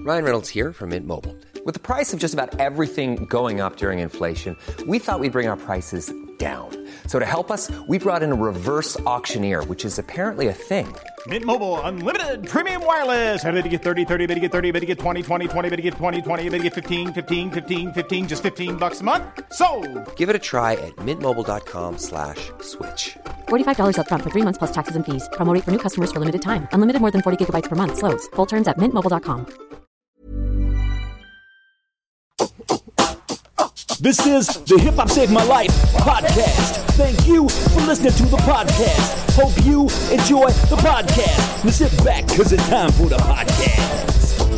Ryan Reynolds here from Mint Mobile. With the price of just about everything going up during inflation, we thought we'd bring our prices down. So to help us, we brought in a reverse auctioneer, which is apparently a thing. Mint Mobile Unlimited Premium Wireless. How to get 30, 30, bit to get 30, bit to get 20, 20, 20, bit to get 20, 20, bit to get 15, 15, 15, 15, just $15 a month? Sold! Give it a try at mintmobile.com/switch. $45 up front for 3 months plus taxes and fees. Promo rate for new customers for limited time. Unlimited more than 40 gigabytes per month. Slows full terms at mintmobile.com. This is the Hip Hop Saved My Life podcast. Thank you for listening to the podcast. Hope you enjoy the podcast. Now sit back, because it's time for the podcast.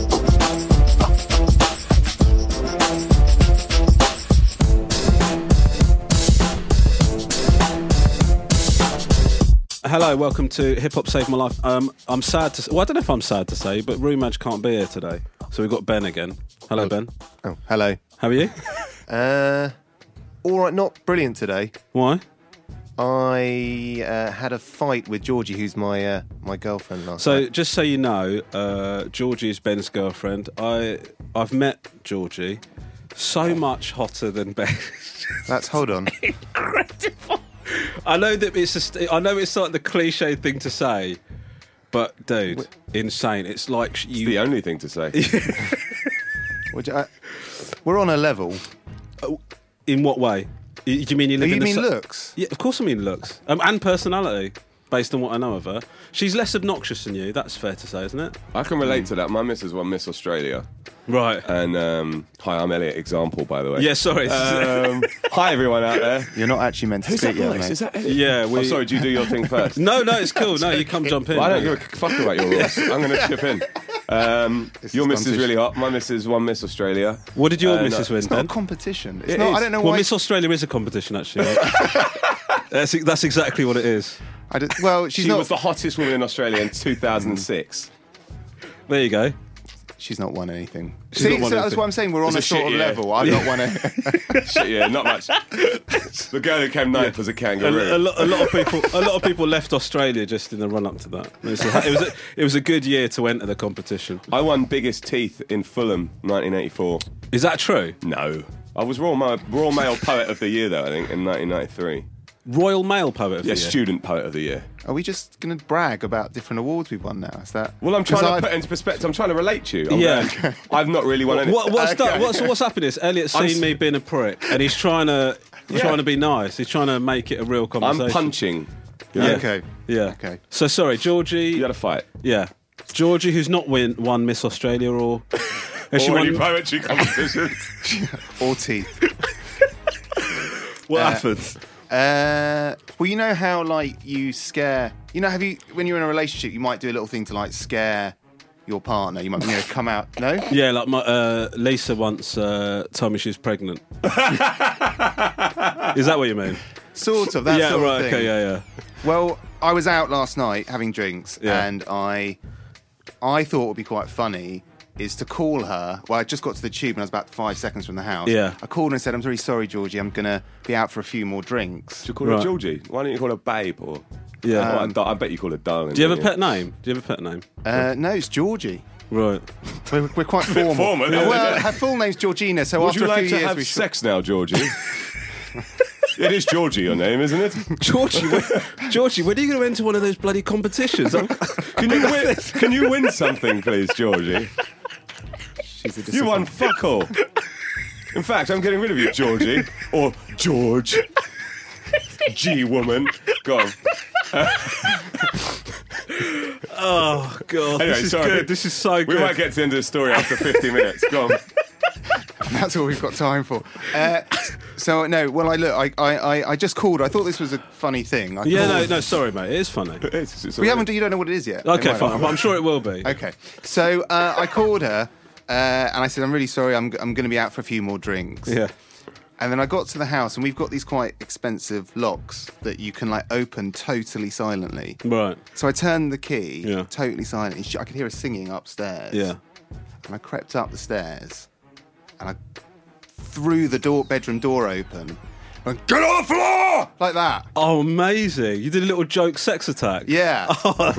Hello, welcome to Hip Hop Saved My Life. I'm sad to say, well, I don't know if I'm sad to say, but Rumaj can't be here today. So we've got Ben again. Hello, Ben. Oh, hello. How are you? All right, not brilliant today. Why? I had a fight with Georgie, who's my girlfriend last So, night. just so you know, Georgie is Ben's girlfriend. I've met Georgie, so much hotter than Ben. Hold on. Incredible. I know that it's like the cliche thing to say, but dude, insane. It's like It's the only thing to say. We're on a level. In what way? Do you mean you live in mean looks? Yeah, of course I mean looks. And personality, based on what I know of her. She's less obnoxious than you, that's fair to say, isn't it? I can relate to that. My missus won Miss Australia. Right. And, hi, I'm Elliot Example, by the way. Yeah, sorry. Hi, everyone out there. You're not actually meant to Who's speak that yet, voice? mate. Is that Elliot? Yeah, I'm sorry, do you do your thing first? No, it's cool. No, you come jump in. Well, I don't give a fuck about your rules. I'm going to chip in. Your missus is really hot. My missus won Miss Australia. What did your missus win, It's not Ben? a competition. It's It not. is. I don't know Well, why. Miss Australia is a competition, actually. That's exactly what it is. She's She not. was the hottest woman in Australia in 2006. There you go. She's not won anything. She's See, not won so that's anything. what I'm saying. We're on It's a a sort shit of year. level. I've not won it. Shit, yeah, not much. The girl who came ninth was a kangaroo. A lot of people left Australia just in the run up to that. It was a good year to enter the competition. I won Biggest Teeth in Fulham, 1984. Is that true? No. I was Royal Mail Poet of the Year, though, I think, in 1993. Royal Mail Poet of the Yeah, Year. Student Poet of the Year. Are we just going to brag about different awards we've won now? Is that? Well, I'm trying to Because put it into perspective. I'm trying to relate to you. Yeah. I've not really won anything. What's happened is Elliot's seen me being a prick, and he's trying to be nice. He's trying to make it a real conversation. I'm punching. Yeah. Okay. Yeah. Okay. So sorry, Georgie. You had a fight. Yeah. Georgie, who's not won Miss Australia or has she Or any won? poetry competitions. Or teeth. What happened? Well, you know how you scare. When you're in a relationship, you might do a little thing to scare your partner. You might come out. No. Yeah, like my Lisa once told me she was pregnant. Is that what you mean? Sort of. That Yeah, sort right. of thing. Okay, yeah. Well, I was out last night having drinks, Yeah. and I thought it would be quite funny is to call her. Well, I just got to the tube and I was about 5 seconds from the house. Yeah. I called her and said, "I'm really sorry, Georgie. I'm going to be out for a few more drinks." Do you call her Right. Georgie? Why don't you call her Babe? Or Yeah. I bet you call her Darling. Do you have a don't pet name? Do you have a pet name? No, it's Georgie. Right. We're quite formal. formal, isn't it? Well, her full name's Georgina, so Would after you a like few to years have we sex now, Georgie? It is Georgie, your name, isn't it? Georgie, when are you going to enter one of those bloody competitions? Can you win something, please, Georgie? You won fuck all. In fact, I'm getting rid of you, Georgie. Or George. G-woman. Go on. Oh, God. Anyway, this is sorry. good. This is so good. We might get to the end of the story after 50 minutes. Go on. That's all we've got time for. I just called. I thought this was a funny thing. No, sorry, mate. It is funny. We haven't. You don't know what it is yet. Okay, Anyway. fine. But I'm sure it will be. Okay. So I called her and I said, "I'm really sorry. I'm going to be out for a few more drinks." Yeah. And then I got to the house, and we've got these quite expensive locks that you can open totally silently. Right. So I turned the key, Yeah. totally silent. I could hear her singing upstairs. Yeah. And I crept up the stairs, and I threw the bedroom door open. and get on the floor! Like that. Oh, amazing. You did a little joke sex attack. Yeah.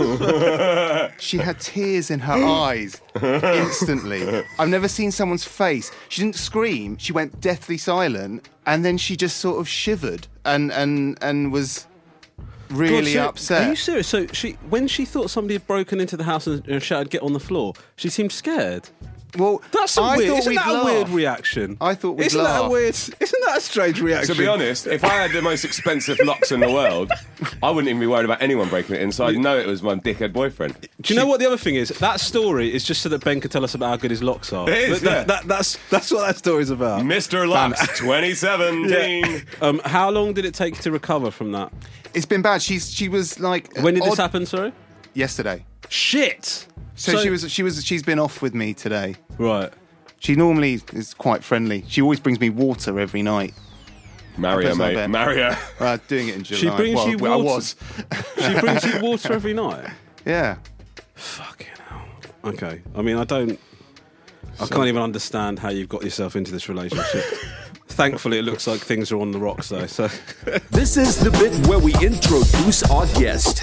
She had tears in her eyes instantly. I've never seen someone's face. She didn't scream. She went deathly silent, and then she just sort of shivered and was really upset. Are you serious? So when she thought somebody had broken into the house and shouted, "Get on the floor," she seemed scared. Well, That's I weird. thought Isn't we'd that a laugh. weird reaction? I thought we'd Isn't that a laugh. weird? Isn't that a strange reaction? To be honest, if I had the most expensive locks in the world, I wouldn't even be worried about anyone breaking it in. So I'd know it was my dickhead boyfriend. Do you know what the other thing is? That story is just so that Ben could tell us about how good his locks are. It is, That's what that story's about. Mr. Lux 2017. How long did it take to recover from that? It's been bad. She was like. When did this odd- happen? Sorry. Yesterday. Shit. So she's been off with me today. Right. She normally is quite friendly. She always brings me water every night. Mario, That's not mate. bad. Mario. Doing it in July. She brings you well, I water. was. She brings you water every night. Yeah. Fucking hell. Okay. I mean, I can't even understand how you've got yourself into this relationship. Thankfully, it looks like things are on the rocks, though. So, This is the bit where we introduce our guest.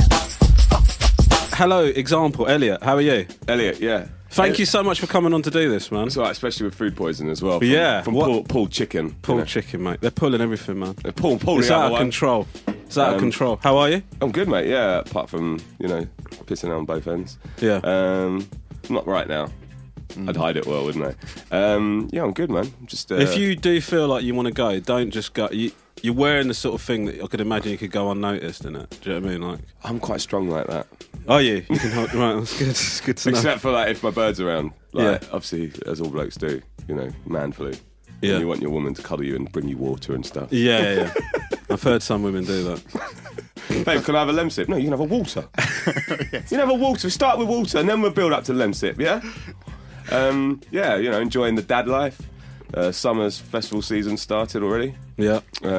hello, example, Elliot. How are you? Elliot, yeah. Thank you so much for coming on to do this, man. It's all right, especially with food poisoning as well. From, Yeah, From what- pulled chicken. Pulled chicken, mate. They're pulling everything, man. They're pulled It's the out other of one. control. It's out of control. How are you? I'm good, mate, yeah. Apart from, pissing out on both ends. Yeah. Not right now. I'd hide it well, wouldn't I? Yeah, I'm good, man. Just If you do feel like you want to go, don't just go. You're wearing the sort of thing that I could imagine you could go unnoticed in it. Do you know what I mean? Like, I'm quite strong like that. are you? You can hold, right, that's good. It's good to know. Except for like if my bird's around. Like, Yeah. obviously, as all blokes do, man flu. Yeah. And you want your woman to cuddle you and bring you water and stuff. Yeah. I've heard some women do that. Babe, can I have a Lemsip? No, you can have a water. You can have a water. Start with water and then we'll build up to Lemsip, yeah? Enjoying the dad life. Summer's festival season started already. Yeah.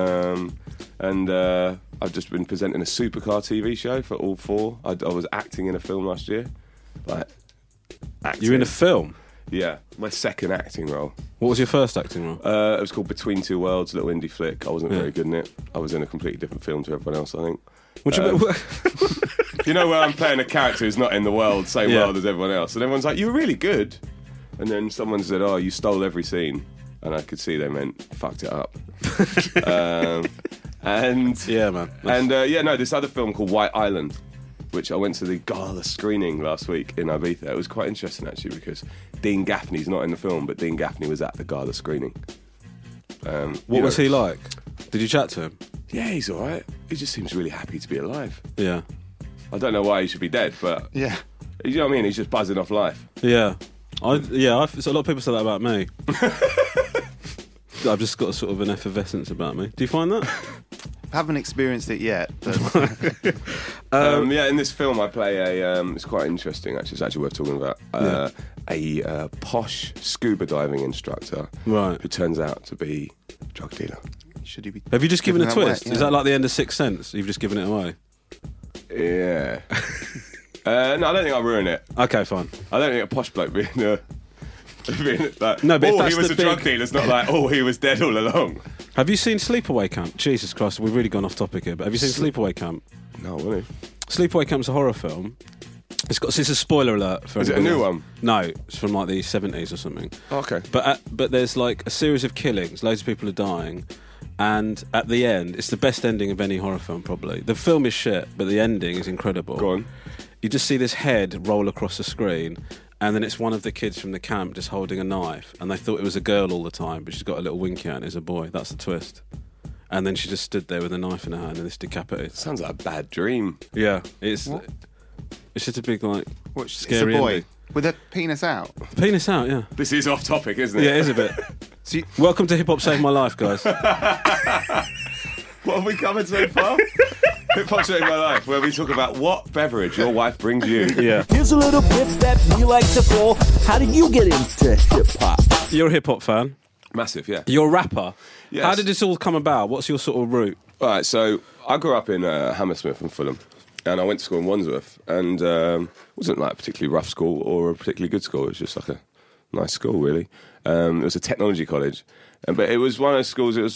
I've just been presenting a supercar TV show for All 4. I was acting in a film last year. Like, acting. You're in a film. Yeah, my second acting role. What was your first acting role? It was called Between Two Worlds, a little indie flick. I wasn't very good in it. I was in a completely different film to everyone else, I think. What you You know where I'm playing a character who's not in the world, same Yeah. world as everyone else. And everyone's like, you were really good. And then someone said, oh, you stole every scene. And I could see they meant, fucked it up. Yeah, man. This other film called White Island, which I went to the gala screening last week in Ibiza. It was quite interesting, actually, because Dean Gaffney's not in the film, but Dean Gaffney was at the gala screening. What was he like? Did you chat to him? Yeah, he's all right. He just seems really happy to be alive. Yeah. I don't know why he should be dead, but Yeah. you know what I mean? He's just buzzing off life. Yeah. So a lot of people say that about me. I've just got a sort of an effervescence about me. Do you find that? Haven't experienced it yet. But In this film I play it's quite interesting, actually. It's actually worth talking about. A posh scuba diving instructor Right. who turns out to be a drug dealer. should you be? Have you just given a giving that twist? away? Is that like the end of Sixth Sense? You've just given it away? Yeah. No, I don't think I'll ruin it. Okay, fine. I don't think a posh bloke being like, No, but if oh, that's he was the a drug big- dealer. It's not like, oh, he was dead all along. Have you seen Sleepaway Camp? Jesus Christ, we've really gone off topic here, but have you seen Sleepaway Camp? No, wasn't he? Sleepaway Camp's a horror film. It's a spoiler alert for Is it a anybody new else. one? No, it's from like the 70s or something. Okay. But there's like a series of killings, loads of people are dying, and at the end, it's the best ending of any horror film probably. The film is shit, but the ending is incredible. Go on. You just see this head roll across the screen, and then it's one of the kids from the camp just holding a knife, and they thought it was a girl all the time, but she's got a little winky out and it's a boy. That's the twist. And then she just stood there with a knife in her hand and it's decapitated. Sounds like a bad dream. Yeah, it's just a big like What, scary it's a boy ending. with a penis out. Penis out, yeah. This is off topic, isn't it? Yeah, it is a bit. So you, Welcome to Hip Hop Saved My Life, guys. What have we covered so far? Hip Hop Saved My Life, where we talk about what beverage your wife brings you. Yeah. Here's a little bit that we like to call, how did you get into hip-hop? You're a hip hop fan. Massive, yeah. You're a rapper. Yes. How did this all come about? What's your sort of route? All right, so I grew up in Hammersmith and Fulham, and I went to school in Wandsworth, and it wasn't like a particularly rough school or a particularly good school. It was just like a nice school, really. It was a technology college, but it was one of those schools. It was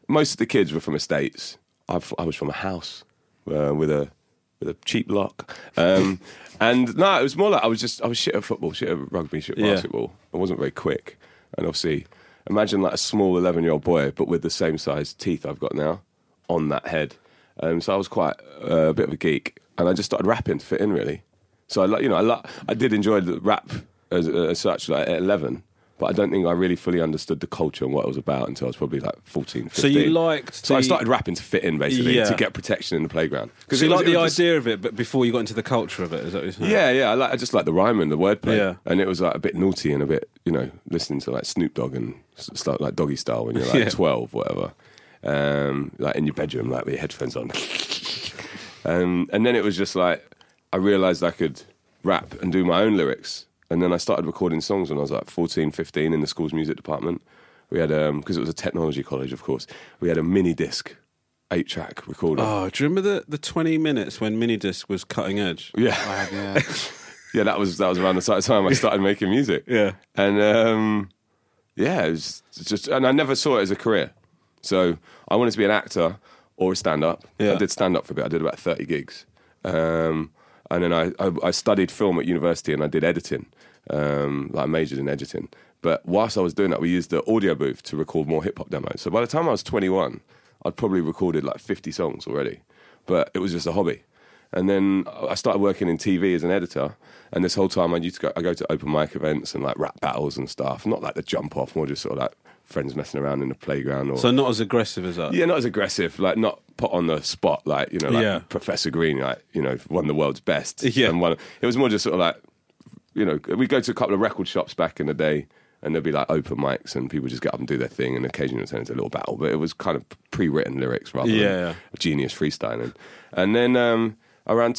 most of the kids were from estates. I was from a house with a cheap lock. And no, it was more like I was shit at football, shit at rugby, shit at basketball. I wasn't very quick. And obviously, imagine like a small 11-year-old boy, but with the same size teeth I've got now on that head. So I was quite a bit of a geek, and I just started rapping to fit in, really. So I did enjoy the rap as such, like at 11. But I don't think I really fully understood the culture and what it was about until I was probably like 14, 15. So you liked... So I started rapping to fit in, basically, to get protection in the playground. Because you liked the idea of it, but before you got into the culture of it, is that what you're saying? Yeah. I just like the rhyme and the wordplay. Yeah. And it was like a bit naughty and a bit, listening to like Snoop Dogg and stuff like Doggy Style when you're like 12, whatever. Like in your bedroom, like with your headphones on. And then it was just like, I realised I could rap and do my own lyrics. And then I started recording songs when I was like 14, 15 in the school's music department. We had, because it was a technology college, of course, we had a mini disc, 8-track recorder. Oh, do you remember the 20 minutes when mini disc was cutting edge? Yeah. Yeah, that was around the time I started making music. Yeah. And it was just, and I never saw it as a career. So I wanted to be an actor or a stand-up. Yeah. I did stand-up for a bit. I did about 30 gigs. And then I studied film at university and I did editing. I majored in editing. But whilst I was doing that, we used the audio booth to record more hip-hop demos. So by the time I was 21, I'd probably recorded like 50 songs already. But it was just a hobby. And then I started working in TV as an editor. And this whole time I go to open mic events and like rap battles and stuff. Not like the jump off, more just sort of like friends messing around in the playground. So not as aggressive as that? Yeah, not as aggressive. Like not put on the spot, like, Professor Green, like, won the world's best. Yeah. And it was more just sort of like, we'd go to a couple of record shops back in the day and there'd be like open mics and people just get up and do their thing and occasionally turn into a little battle. But it was kind of pre-written lyrics rather than genius freestyling. And then around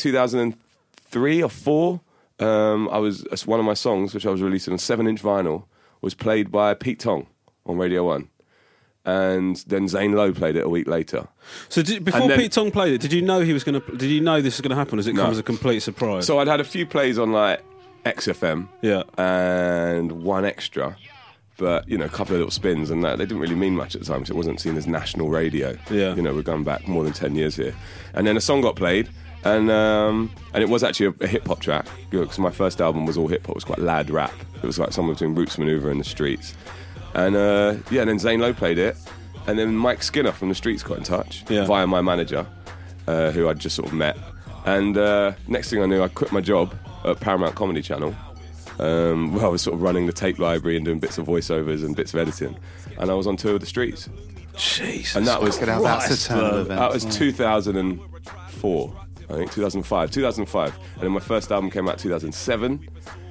2003 or 4, one of my songs, which I was releasing on 7-inch vinyl, was played by Pete Tong on Radio 1. And then Zane Lowe played it a week later. So before Pete Tong played it, did you know this was going to happen? Or did it come as a complete surprise? So I'd had a few plays on like XFM and 1Extra, but a couple of little spins and that they didn't really mean much at the time because it wasn't seen as national radio. Yeah. We're going back more than 10 years here. And then a song got played and it was actually a hip-hop track because my first album was all hip-hop. It was quite lad rap. It was like somewhere between Roots Maneuver and The Streets. And and then Zane Lowe played it, and then Mike Skinner from The Streets got in touch via my manager, who I'd just sort of met. And next thing I knew, I quit my job at Paramount Comedy Channel, where I was sort of running the tape library and doing bits of voiceovers and bits of editing, and I was on tour with The Streets. Jesus, and that was that's a turn of events. That was 2004, I think 2005, and then my first album came out 2007.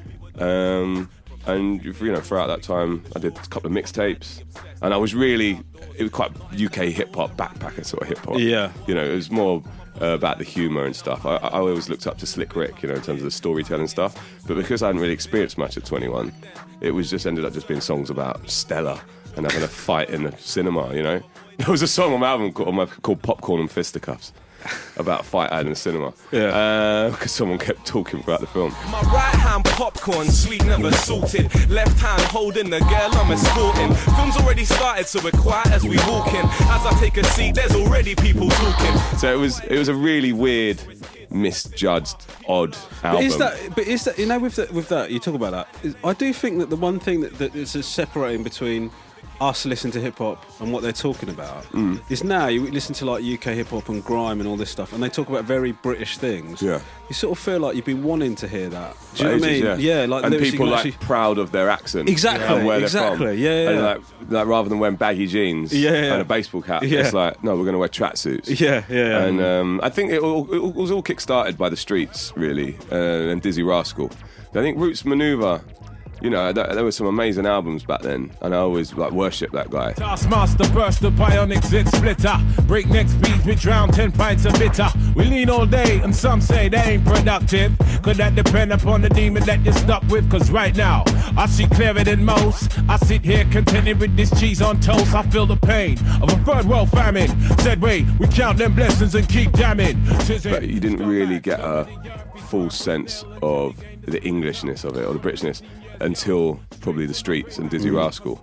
And throughout that time, I did a couple of mixtapes, and it was quite UK hip hop, backpacker sort of hip hop. Yeah, it was more about the humour and stuff. I always looked up to Slick Rick, in terms of the storytelling stuff. But because I hadn't really experienced much at 21, it was ended up just being songs about Stella and having a fight in the cinema. There was a song on my album called Popcorn and Fisticuffs. About a fight I had in the cinema. Yeah. Because someone kept talking throughout the film. My right hand popcorn, sweet never salted. Left hand holding the girl I'm escorting. Film's already started, so we're quiet as we walk in. As I take a seat, there's already people talking. So it was a really weird, misjudged, odd album. But is that with that you talk about that? I do think that the one thing that is separating between us listening to hip-hop and what they're talking about is now you listen to like UK hip-hop and grime and all this stuff and they talk about very British things. Yeah. You sort of feel like you've been wanting to hear that. Do you know what I mean? Yeah, like and people like proud of their accent. Exactly. And where they're from. Yeah. And like rather than wearing baggy jeans and a baseball cap, it's like, no, we're going to wear tracksuits. Yeah. And I think it was all kick-started by The Streets, really, and Dizzy Rascal. I think Roots Maneuver... there were some amazing albums back then, and I always worship that guy. Taskmaster burst the bionic zit splitter. Breakneck speeds, we drown 10 pints of bitter. We lean all day, and some say they ain't productive. Could that depend upon the demon that you're stuck with? Cause right now, I see clearer than most. I sit here contented with this cheese on toast. I feel the pain of a third world famine. Said wait, we count them blessings and keep damning. But you didn't really get a full sense of the Englishness of it, or the Britishness, until probably The Streets and Dizzy Rascal.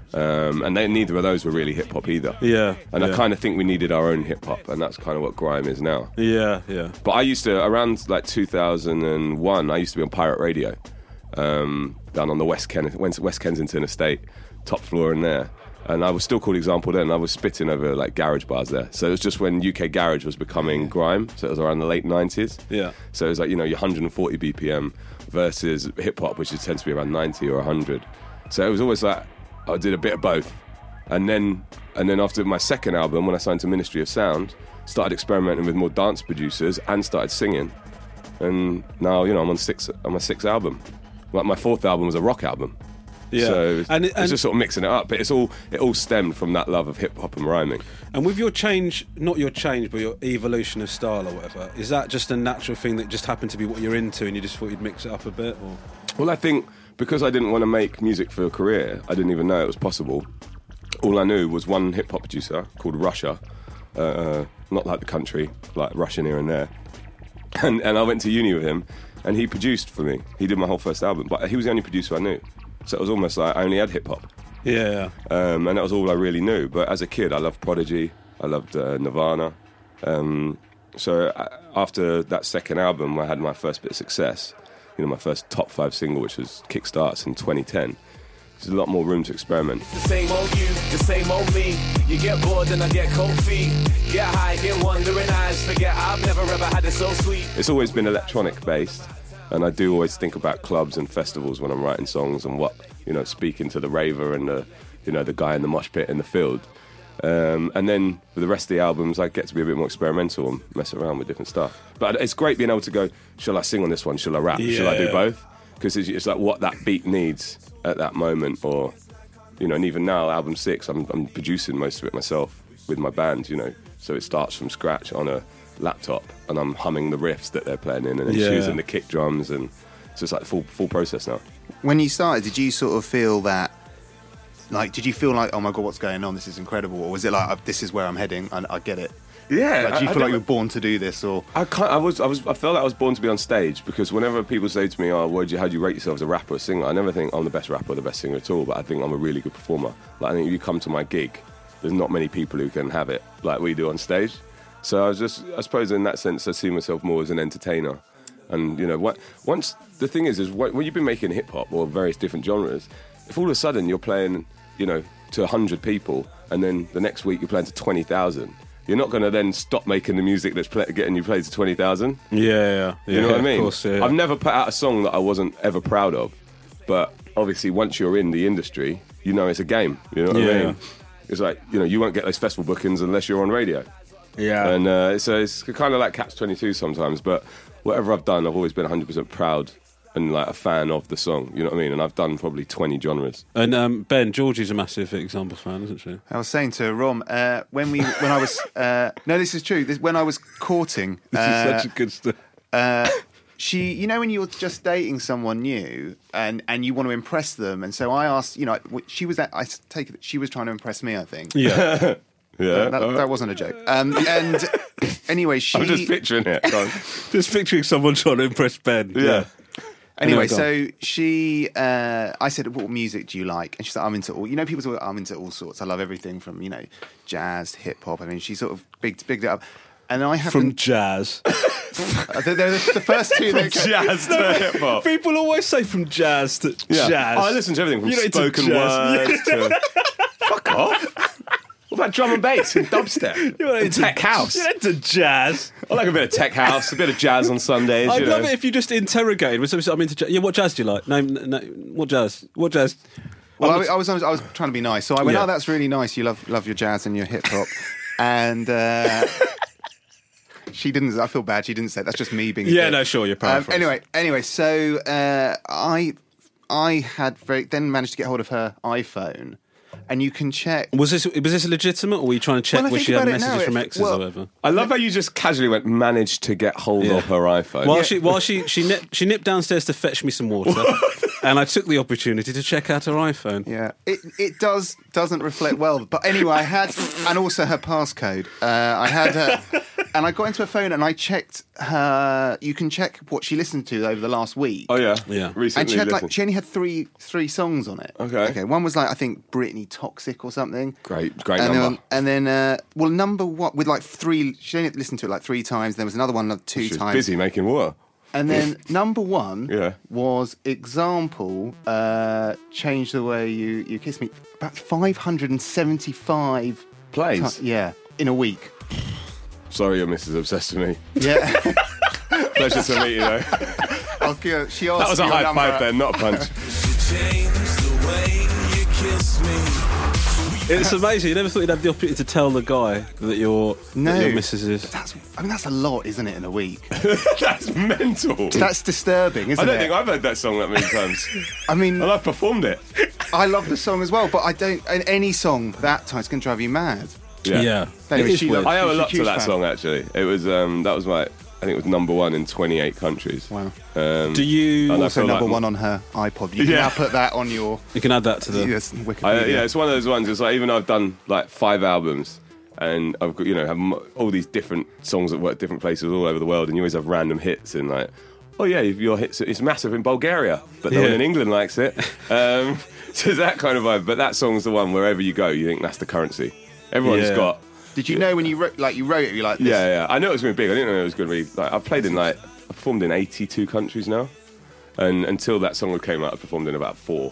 And neither of those were really hip hop either. Yeah. And I kind of think we needed our own hip hop, and that's kind of what grime is now. Yeah, yeah. But I used to, around like 2001, I used to be on pirate radio down on the West Kensington estate, top floor in there. And I was still called Example then. I was spitting over like garage bars there. So it was just when UK garage was becoming grime. So it was around the late 90s. Yeah. So it was like, your 140 BPM versus hip hop, which tends to be around 90 or 100. So it was always like, I did a bit of both. And then after my second album, when I signed to Ministry of Sound, started experimenting with more dance producers and started singing. And now, I'm on my sixth album. Like my fourth album was a rock album. Yeah. So it's just sort of mixing it up, but it all stemmed from that love of hip hop and rhyming. And with your change, not your change, but your evolution of style or whatever, is that just a natural thing that just happened to be what you're into, and you just thought you'd mix it up a bit? Or? Well, I think because I didn't want to make music for a career, I didn't even know it was possible. All I knew was one hip hop producer called Russia, not like the country, like Russian here and there. And I went to uni with him, and he produced for me. He did my whole first album, but he was the only producer I knew. So it was almost like I only had hip-hop. Yeah. And that was all I really knew. But as a kid, I loved Prodigy. I loved Nirvana. So after that second album, I had my first bit of success. My first top 5 single, which was Kickstarts in 2010. There's a lot more room to experiment. It's the same old you, the same old me. You get bored and I get cold feet. Get high, get wandering eyes. Forget I've never ever had it so sweet. It's always been electronic-based. And I do always think about clubs and festivals when I'm writing songs and what, speaking to the raver and the guy in the mosh pit in the field. And then for the rest of the albums, I get to be a bit more experimental and mess around with different stuff. But it's great being able to go, shall I sing on this one? Shall I rap? Shall I do both? Because it's like what that beat needs at that moment. Or, and even now, album 6, I'm producing most of it myself with my band, So it starts from scratch on a laptop, and I'm humming the riffs that they're playing in, and then choosing the kick drums, and so it's like full process now. When you started, did you sort of feel that, like, did you feel like, oh my god, what's going on? This is incredible, or was it like, this is where I'm heading, and I get it? Yeah. Like, do you feel like you were born to do this, or? I felt like I was born to be on stage, because whenever people say to me, oh, how do you rate yourself as a rapper or singer? I never think I'm the best rapper or the best singer at all, but I think I'm a really good performer. Like, I think if you come to my gig, there's not many people who can have it like we do on stage. So I suppose in that sense, I see myself more as an entertainer. And, once the thing is when you've been making hip hop or various different genres, if all of a sudden you're playing, to 100 people, and then the next week you're playing to 20,000, you're not going to then stop making the music that's getting you played to 20,000. Yeah. You know what I mean? Of course, yeah. I've never put out a song that I wasn't ever proud of. But obviously, once you're in the industry, it's a game. You know what I mean? It's like, you won't get those festival bookings unless you're on radio. Yeah. And so it's kind of like Catch-22 sometimes, but whatever I've done, I've always been 100% proud and like a fan of the song, you know what I mean? And I've done probably 20 genres. And Ben, Georgie's a massive Example fan, isn't she? I was saying to Rom, when I was... no, this is true. When I was courting... This is such a good stuff. She, when you're just dating someone new and you want to impress them, and so I asked, she was trying to impress me, I think. Yeah. Yeah, that wasn't a joke. And anyway, I'm just picturing it. Just picturing someone trying to impress Ben. Yeah. Anyway, so she, I said, what music do you like? And she said, I'm into all, people say, I'm into all sorts. I love everything from, jazz, hip hop. I mean, she sort of bigged it up. And I happened... From jazz. They're the first two. From jazz to hip hop. People always say from jazz to jazz. I listen to everything from spoken words to... Fuck off. What about drum and bass and dubstep? And tech house? You're into jazz. I like a bit of tech house, a bit of jazz on Sundays. I'd love it if you just interrogated. I'm into jazz. Yeah, what jazz do you like? No, what jazz? What jazz? Well, I was trying to be nice, so I went, oh, that's really nice. You love your jazz and your hip hop, and she didn't. I feel bad. She didn't say that's just me being. Yeah, no, sure, you're paraphrasing. Anyway, so I had then managed to get hold of her iPhone. And you can check. Was this legitimate, or were you trying to check was she had messages from exes or whatever? I love how you just casually went, managed to get hold of her iPhone. While she nipped downstairs to fetch me some water, and I took the opportunity to check out her iPhone. Yeah, it doesn't reflect well. But anyway, I had, and also her passcode. I had her, And I got into her phone and I checked her. You can check what she listened to over the last week. Oh yeah. And Recently she had listened. she only had three songs on it. Okay. One was I think Britney Toxic or something. Great and number. Then number one with three. She only listened to it 3 times. There was another one 2 She was times. busy making water. And then number one Yeah. was Example, Change the Way You Kiss Me. About 575 Plays? in a week. Sorry, your missus is obsessed with me. Yeah. Pleasure to meet you, though. She asked That was a your high number. five there, not a punch. It's amazing. You never thought you'd have the opportunity to tell the guy that your missus is. That's a lot, isn't it, in a week? That's mental. That's disturbing, isn't it? I don't think I've heard that song that many times. I mean, and I've performed it. I love the song as well, but I don't. Any song that time's going to drive you mad. Yeah. Anyway, It is weird. I owe a she's lot to huge that fan. song, actually. It was that was I think it was number 1 in 28 countries. Wow. Do you and I Also feel number like- 1 on her iPod. You can now put that on your. You can add that to the. Yes, Wikipedia. Yeah, it's one of those ones. It's like even though I've done 5 albums, and I've got have all these different songs that work different places all over the world, and you always have random hits and oh yeah, your hits it's massive in Bulgaria, but no one in England likes it. So it's that kind of vibe. But that song's the one wherever you go, you think that's the currency. Everyone's got. Did you know when you wrote it? You're like, this? Yeah. I knew it was going to be big. I didn't know it was going to be I've played in I've performed in 82 countries now. And until that song came out, I performed in about 4.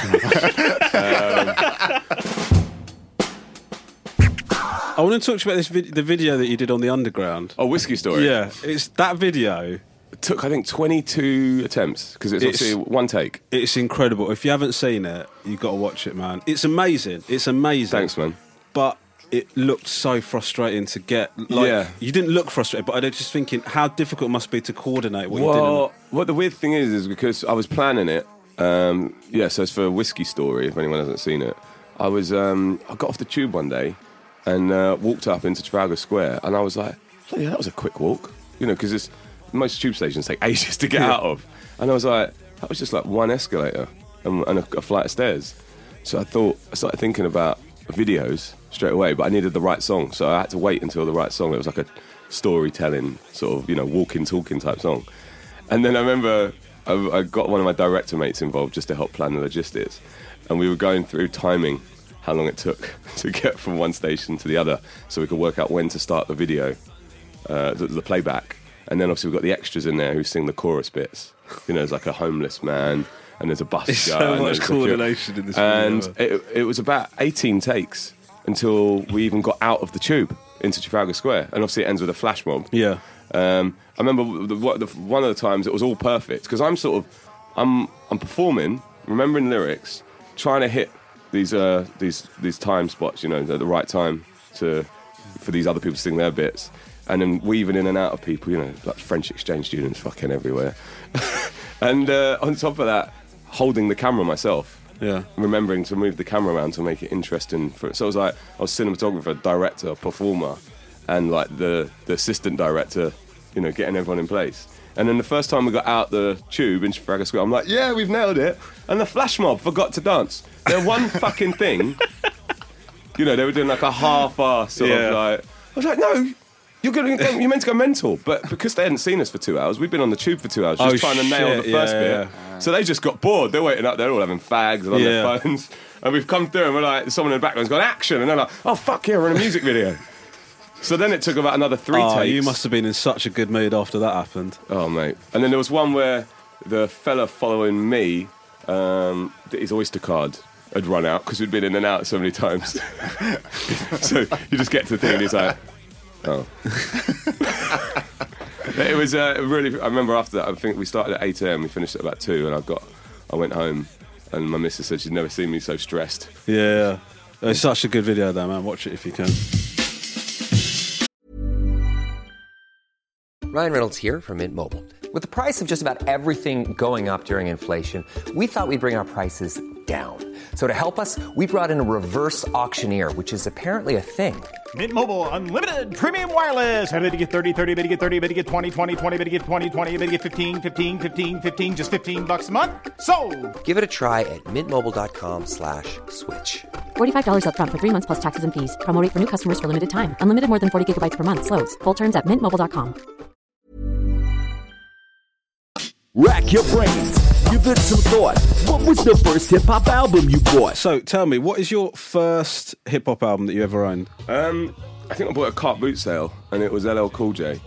I want to talk to you about the video that you did on the Underground. Oh, Whiskey Story. Yeah, it's that video. It took, I think, 22 attempts because it's obviously one take. It's incredible. If you haven't seen it, you've got to watch it, man. It's amazing. It's amazing. Thanks, man. But it looked so frustrating to get. You didn't look frustrated, but I was just thinking how difficult it must be to coordinate what you did. What the weird thing is because I was planning it. So it's for Whiskey Story. If anyone hasn't seen it, I got off the tube one day and walked up into Trafalgar Square, and I was like, "Oh yeah, that was a quick walk," because most tube stations take ages to get out of, and I was like, "That was just like one escalator and a flight of stairs." So I started thinking about videos straight away, but I needed the right song, so I had to wait until the right song. It was like a storytelling sort of walking, talking type song. And then I remember I got one of my director mates involved just to help plan the logistics, and we were going through timing how long it took to get from one station to the other, so we could work out when to start the video, the playback. And then obviously we've got the extras in there who sing the chorus bits. There's like a homeless man, and there's a bus There's guy. so and much there's coordination in this and video. it was about 18 takes until we even got out of the tube into Trafalgar Square, and obviously it ends with a flash mob. Yeah. I remember one of the times it was all perfect because I'm performing, remembering lyrics, trying to hit these time spots, at the right time for these other people to sing their bits, and then weaving in and out of people, like French exchange students fucking everywhere, and on top of that, holding the camera myself. Yeah. Remembering to move the camera around to make it interesting. So I was cinematographer, director, performer, and like the assistant director, getting everyone in place. And then the first time we got out the tube in Trafalgar Square, I'm like, yeah, we've nailed it. And the flash mob forgot to dance. They're one fucking thing. They were doing like a half-ass sort of like... I was like, no, you're meant to go mental. But because they hadn't seen us for 2 hours, we've been on the tube for 2 hours just trying to nail the first bit. So they just got bored. They're waiting up there, all having fags and on their phones. And we've come through and we're like, someone in the background's gone, action. And they're like, oh, fuck yeah, we're in a music video. So then it took about another 3 takes. You must have been in such a good mood after that happened. Oh, mate. And then there was one where the fella following me, his Oyster card had run out because we'd been in and out so many times. So you just get to the thing and he's like, oh. It was really... I remember after that, I think we started at 8 a.m, we finished at about 2, and I went home, and my missus said she'd never seen me so stressed. Yeah. It's such a good video, though, man. Watch it if you can. Ryan Reynolds here from Mint Mobile. With the price of just about everything going up during inflation, we thought we'd bring our prices down. So to help us, we brought in a reverse auctioneer, which is apparently a thing. Mint Mobile Unlimited Premium Wireless. How to get 30, 30, bit to get 30, bit to get 20, 20, 20, bit to get 20, 20, bit to get 15, 15, 15, 15, just $15 a month? Sold! Give it a try at mintmobile.com/switch. $45 up front for 3 months plus taxes and fees. Promo rate for new customers for limited time. Unlimited more than 40 gigabytes per month. Slows full terms at mintmobile.com. Rack your brains. Give it some thought. What was the first hip-hop album you bought? So, tell me, what is your first hip-hop album that you ever owned? I think I bought a Cart Boot sale, and it was LL Cool J.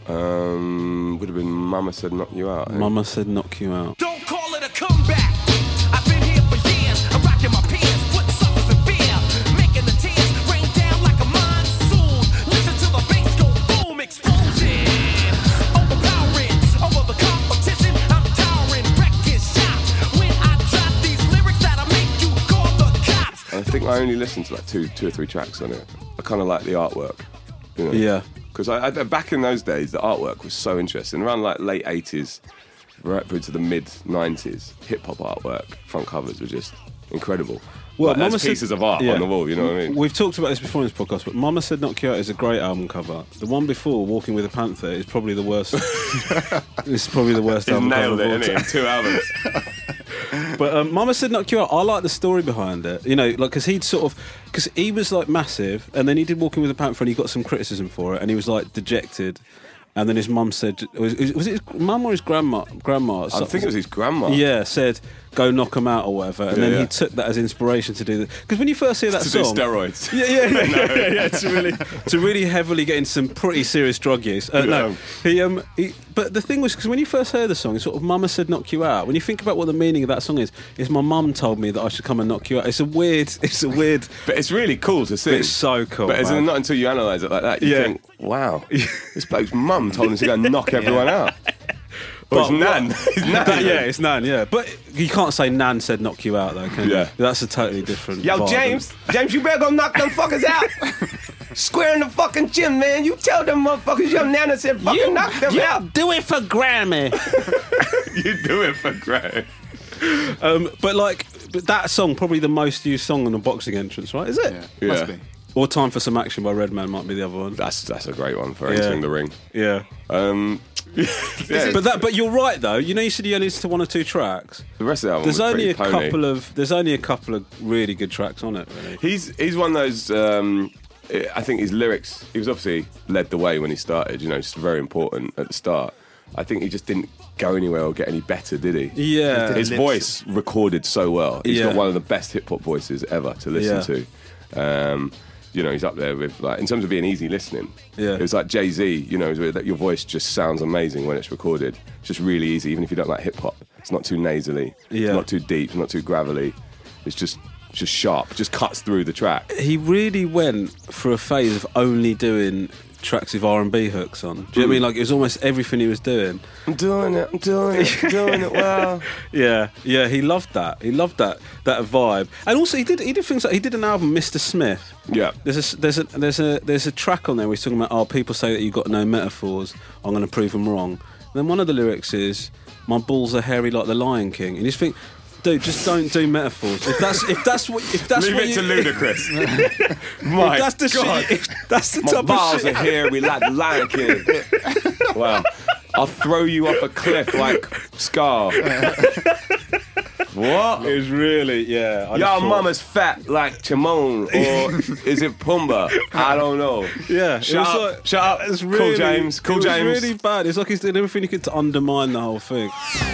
Would have been Mama Said Knock You Out. Mama Said Knock You Out. Don't call it a comeback. I've been here for years. I'm rocking my pants, putting suckers in fear, making the tears rain down like a monsoon. Listen to the bass go boom, explosion. Overpowering, over the competition. I'm towering, wrecking shop. When I drop these lyrics that'll make you call the cops. I think I only listened to like two or three tracks on it. I kind of like the artwork. You know? Yeah. Because I back in those days, the artwork was so interesting. Around like late 80s, right through to the mid 90s, hip-hop artwork, front covers were just incredible. Well, like, Mama there's Said- pieces of art yeah. on the wall, you know what I mean? We've talked about this before in this podcast, but Mama Said Knock You Out is a great album cover. The one before, Walking with a Panther, is probably the worst. It's probably the worst He's album cover nailed of it, all innit, in time. 2 albums. But Mama Said Knock You Out, I like the story behind it. You know, like, because he was like massive, and then he did Walking with a Panther, and he got some criticism for it, and he was like dejected. And then his mum said, was it his mum or his grandma? I think it was his grandma. Yeah, said, go knock him out or whatever. And then yeah. he took that as inspiration to do that. Because when you first hear that To song... do steroids. Yeah, to really heavily get into some pretty serious drug use. No, but the thing was, because when you first heard the song, it's sort of Mama Said Knock You Out. When you think about what the meaning of that song is my mum told me that I should come and knock you out. It's a weird... But it's really cool to see. It's so cool, But it's man. not until you analyse it like that, you Yeah. think, wow, this bloke's mum told him to go and knock everyone out. Or his nan. His nan. It's Nan, yeah. But you can't say Nan said knock you out, though, can you? Yeah. That's a totally different Yo, vibe. James, you better go knock them fuckers out. Square in the fucking gym, man. You tell them motherfuckers your nana said fucking knock them out. Do it for Grammy. You do it for Greg. But that song, probably the most used song on the boxing entrance, right? Is it? Yeah, must be. Or Time for Some Action by Redman might be the other one. That's a great one for entering the ring. Yeah. Yeah. But you're right though. You know, you said you only listened to 1 or 2 tracks. The rest of the album There's was only pretty pony. There's only a couple of really good tracks on it. Really. He's one of those. I think his lyrics. He was obviously led the way when he started. You know, just very important at the start. I think he just didn't go anywhere or get any better, did he? Yeah. His voice recorded so well. He's got one of the best hip hop voices ever to listen to. You know, he's up there with, like, in terms of being easy listening. Yeah. It was like Jay-Z, you know, that your voice just sounds amazing when it's recorded. It's just really easy, even if you don't like hip hop. It's not too nasally. Yeah. It's not too deep. It's not too gravelly. It's just sharp. It just cuts through the track. He really went for a phase of only doing tracks with R&B hooks on. Do you know what I mean? Like, it was almost everything he was doing. I'm doing it well. Yeah, he loved that. He loved that vibe. And also, he did things like, he did an album, Mr. Smith. Yeah. There's a track on there where he's talking about, oh, people say that you've got no metaphors. I'm going to prove them wrong. And then one of the lyrics is, my balls are hairy like the Lion King. And you just think, dude, just don't do metaphors. If that's Leave what it to Ludacris. My if that's the God. shit, if that's the My type balls of shit. are hairy like the Lion King. Wow. I'll throw you off a cliff like Scar. What? It was really, yeah. I just Y'all thought- mama's fat like Timon, or is it Pumbaa? I don't know. Yeah, Shut up. It's Cool really, James. Cool it was James. really bad. It's like he's doing everything he could to undermine the whole thing.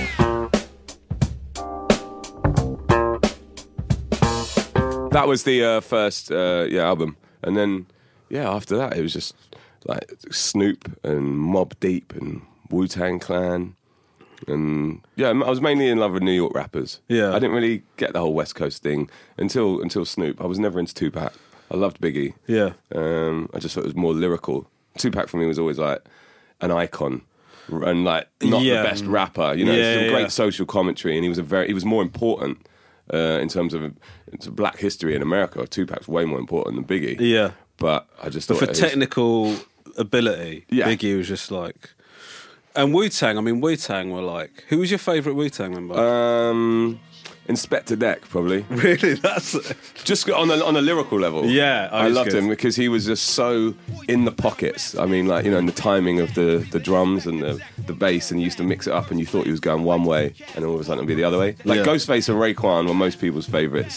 That was the first album, and then after that it was just like Snoop and Mobb Deep and Wu-Tang Clan, and I was mainly in love with New York rappers. Yeah. I didn't really get the whole West Coast thing until Snoop. I was never into Tupac. I loved Biggie. Yeah. I just thought it was more lyrical. Tupac for me was always like an icon. And like not the best rapper, you know, some great social commentary, and he was more important in terms of black history in America. Tupac's way more important than Biggie. Yeah. But I just But thought for technical ability, Biggie was just like... And Wu-Tang, Wu-Tang were like... Who was your favourite Wu-Tang member? Inspector Deck, probably. Really? That's... Just on a lyrical level. Yeah. I loved good. him because he was just so in the pockets. I mean, like, you know, in the timing of the drums and the bass, and he used to mix it up and you thought he was going one way and all of a sudden it'd be the other way. Like Ghostface and Raekwon were most people's favourites.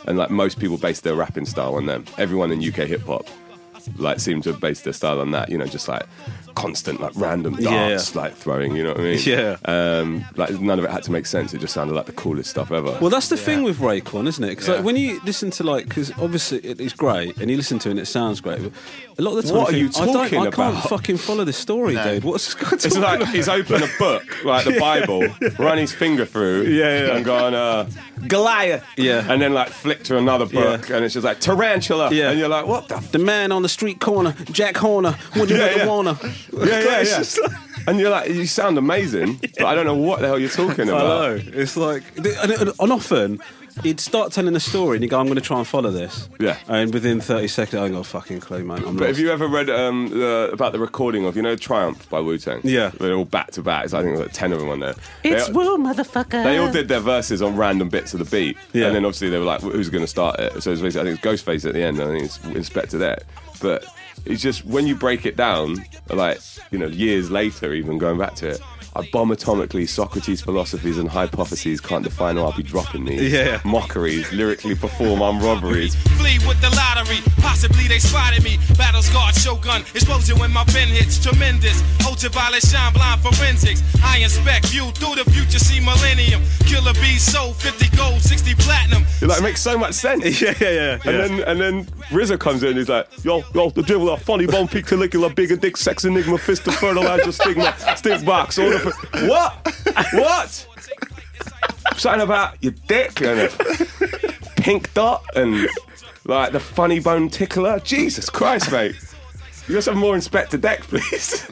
and like most people base their rapping style on them. Everyone in UK hip hop like seemed to have based their style on that. You know, just like constant like random darts like throwing. You know what I mean? Yeah. Like none of it had to make sense. It just sounded like the coolest stuff ever. Well, that's the thing with Raekwon, isn't it? Because like, when you listen to because obviously it's great, and you listen to it and it sounds great, but a lot of the time, What are you talking I can't about? fucking follow this story, dude. What's this guy talking It's like about? he's opened a book, like the Bible, run his finger through, and gone, Goliath, and then like flick to another book, and it's just like tarantula, and you're like, what the? The man on the street corner, Jack Horner. What do you really wanna? Yeah. And you're like, you sound amazing, but I don't know what the hell you're talking about. I know. It's like, and often he'd start telling a story and he'd go, I'm going to try and follow this. Yeah. And within 30 seconds, I ain't got a fucking clue, man. But have you ever read about the recording of, Triumph by Wu-Tang? Yeah. They're all back to back. I think there's like 10 of them on there. It's Wu, motherfucker. They all did their verses on random bits of the beat. Yeah. And then obviously they were like, who's going to start it? So it's basically, I think it's Ghostface at the end. I think it's Inspector Deck. But it's just, when you break it down, like, years later, even going back to it, I bomb atomically, Socrates' philosophies and hypotheses can't define or I'll be dropping these. Yeah. Mockeries, lyrically perform armed robberies. Flee with the lottery, possibly they spotted me. Battle scarred shogun, explosion when my pen hits. Tremendous, ultraviolet shine blind forensics. I inspect you through the future, see millennium. Killer bees sold 50 gold, 60 platinum. It like makes so much sense. Yeah. And then RZA comes in and he's like, yo, the dribbler, funny bone, peak caligula, bigger dick, sex enigma, fist of fertilizer, stigma, stick box, all the What? Something about your dick and a pink dot and like the funny bone tickler. Jesus Christ, mate. You got some more Inspector Deck, please.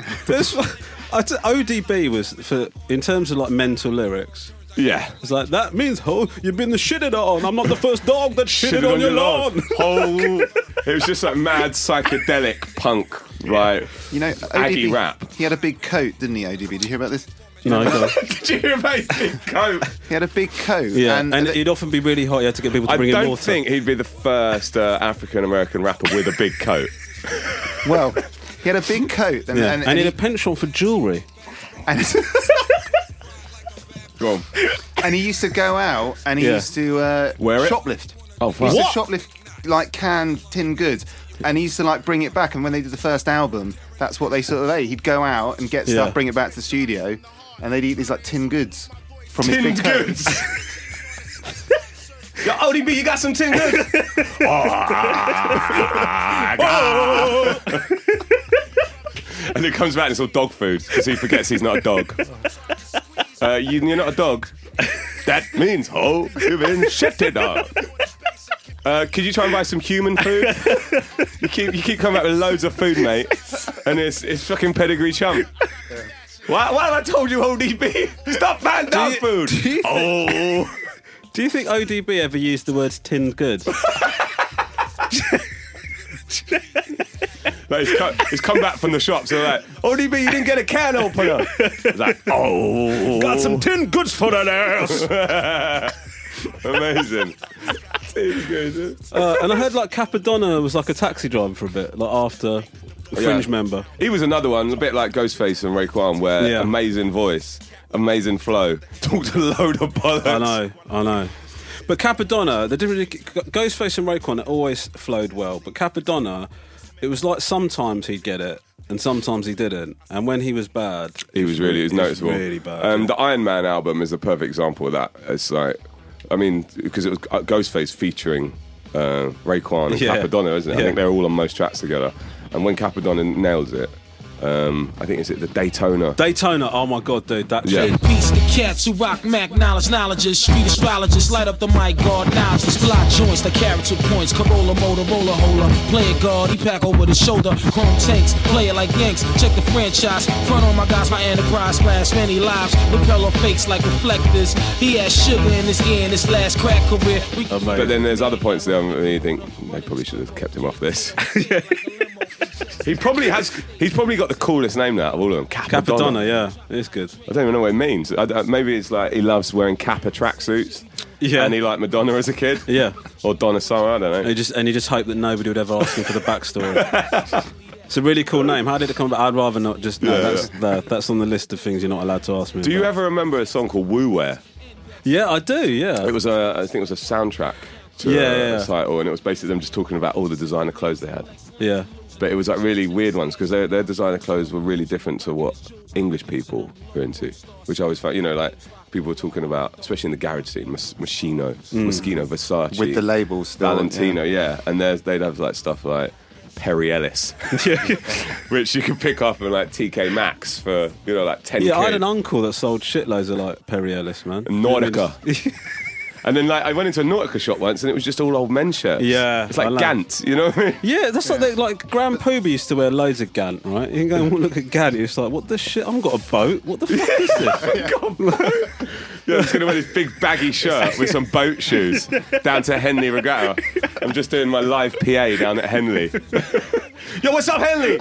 ODB was, in terms of like mental lyrics, yeah. it's like, that means, you've been shitted on. I'm not the first dog that shitted on your lawn. It was just like mad psychedelic punk, right? Aggie ODB, rap. He had a big coat, didn't he, ODB? Did you hear about this? No, Did you hear about his big coat? He had a big coat. yeah, and he'd often be really hot. You had to get people to bring him I water. don't think he'd be the first African-American rapper with a big coat. Well, he had a big coat. And, and he had a penchant for jewellery. and Go on. And he used to go out and he used to Wear it? shoplift. Oh, He used fuck. to shoplift like canned tin goods. And he used to like bring it back. And when they did the first album, that's what they sort of ate. He'd go out and get stuff, bring it back to the studio, and they'd eat these like tin goods from his big coat. Yo, ODB, you got some tin goods? And it comes back and it's all dog food because he forgets he's not a dog. You're not a dog. That means, you've been shitted on. Could you try and buy some human food? You keep coming back with loads of food, mate. And it's fucking pedigree chump. What have I told you, ODB? Stop buying dog food. Do you think ODB ever used the words tinned goods? Like he's come back from the shop, so like, ODB, you didn't get a can opener. He's like, Got some tinned goods for that ass. amazing. And I heard like Capadonna was like a taxi driver for a bit, like after a Fringe member. He was another one, a bit like Ghostface and Raekwon, where Yeah. amazing voice, amazing flow, talked a load of bollocks. I know. But Capadonna, Ghostface and Raekwon always flowed well, but Capadonna, it was like sometimes he'd get it and sometimes he didn't. And when he was bad, He was noticeable. really bad. The Iron Man album is a perfect example of that. It's like, I mean, because it was Ghostface featuring Raekwon and Capadonna, isn't it? I think they're all on most tracks together. And when Capadonna nails it, I think it's the Daytona. Oh my god, dude, that Yeah. shit. Peace to cats who rock Mac knowledges, street astrologists, light up the mic, guard knowledge, block joints, the character points, Corolla, Motorola, holder, play it guard, he pack over the shoulder, chrome tanks, play it like Yanks, check the franchise, front on my guys, my enterprise, splash many lives, repel fakes like reflectors, he has sugar in his ear in his last crack career. But then there's other points there where you think they probably should have kept him off this. He's probably got the coolest name now of all of them. Capadonna, yeah, it's good. I don't even know what it means. Maybe it's like he loves wearing Kappa tracksuits. Yeah. And he liked Madonna as a kid. Yeah. Or Donna Summer, I don't know. And he just hoped that nobody would ever ask him for the backstory. It's a really cool name. How did it come about? I'd rather not just know. That's on the list of things you're not allowed to ask me. Do you about. ever remember a song called Woo Wear? Yeah, I do, yeah. I think it was a soundtrack to a title, and it was basically them just talking about all the designer clothes they had. Yeah. But it was like really weird ones because their designer clothes were really different to what English people were into, which I always found, you know, like people were talking about, especially in the garage scene, Moschino, Versace. With the labels still. Valentino, yeah. And they'd have like stuff like Perry Ellis, which you could pick up in like TK Maxx for, you know, like 10 Yeah, I had an uncle that sold shitloads of like Perry Ellis, man. And Nautica. And then like I went into a Nautica shop once and it was just all old men's shirts. Yeah. It's like Gant, you know what I mean? Yeah, that's like Grand Poobie used to wear loads of Gant, right? You can go and look at Gant and it's like, what the shit? I've got a boat. What the fuck is this? Yeah, I'm just going to wear this big baggy shirt with some boat shoes down to Henley Regatta. I'm just doing my live PA down at Henley. Yo, what's up, Henley?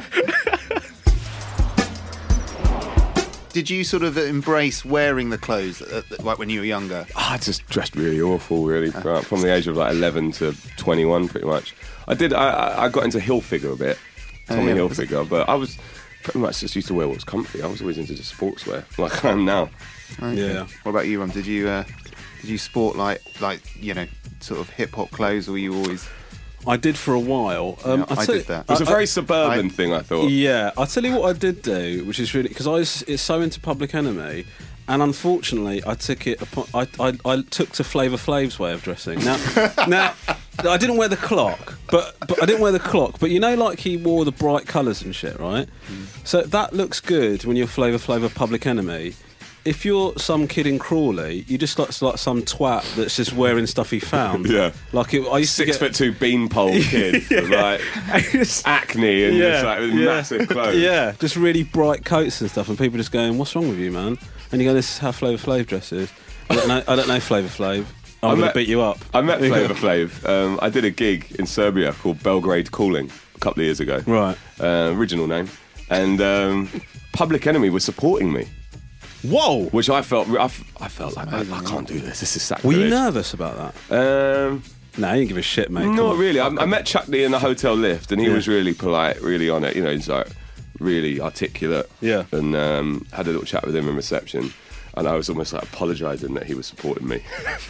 Did you sort of embrace wearing the clothes like when you were younger? I just dressed really awful, really, from the age of like 11 to 21, pretty much. I got into Hilfiger a bit, Tommy Hilfiger, but I was pretty much just used to wear what was comfy. I was always into just sportswear, like I am now. Okay. Yeah. What about you, Ron? Did you sport like you know, sort of hip hop clothes, or were you always? I did for a while. I did that. It was a very suburban thing, I thought. Yeah, I'll tell you what I did do, which is really because it's so into Public Enemy, and unfortunately, I took it. I took to Flavor Flav's way of dressing. Now, I didn't wear the clock, but I didn't wear the clock. But you know, like he wore the bright colours and shit, right? So that looks good when you're Flavor Flav of Public Enemy. If you're some kid in Crawley, you just like some twat that's just wearing stuff he found. Yeah. Like I used to 6'2" beanpole kid with like acne and just like with massive clothes. Yeah, just really bright coats and stuff, and people just going, "What's wrong with you, man?" And you go, "This is how Flavor Flav dresses." I don't know Flavor Flav. I'm going to beat you up. I met Flavor Flav. I did a gig in Serbia called Belgrade Calling a couple of years ago. Right. Original name. And Public Enemy was supporting me. Whoa! Which I felt like I can't do this. This is sacrilege. Were you nervous about that? No, you didn't give a shit, mate. Not really. I met Chuck D in the hotel lift, and he was really polite, really on it. You know, he's like really articulate. Yeah. And had a little chat with him in reception, and I was almost like apologising that he was supporting me.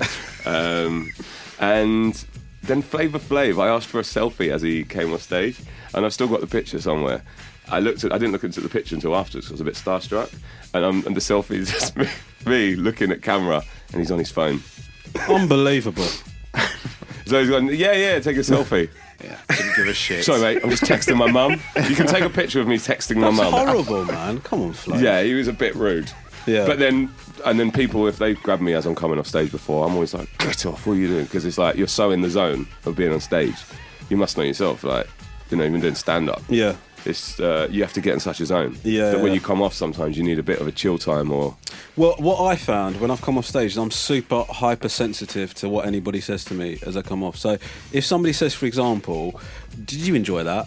And then Flavor Flav, I asked for a selfie as he came on stage, and I've still got the picture somewhere. I didn't look into the picture until afterwards because I was a bit starstruck. And the selfie is just me looking at camera, and he's on his phone. Unbelievable. So he's going, yeah, take a selfie. Yeah, didn't give a shit. Sorry, mate, I'm just texting my mum. You can take a picture of me texting my mum. That's horrible, man. Come on, Flo. Yeah, he was a bit rude. Yeah. But then people, if they grab me as I'm coming off stage before, I'm always like, get off, what are you doing? Because it's like, you're so in the zone of being on stage. You must know yourself, like, you know, even doing stand-up. Yeah. It's you have to get in such a zone that when you come off, sometimes you need a bit of a chill time. Or well, what I found when I've come off stage is I'm super hypersensitive to what anybody says to me as I come off. So if somebody says, for example, "Did you enjoy that?"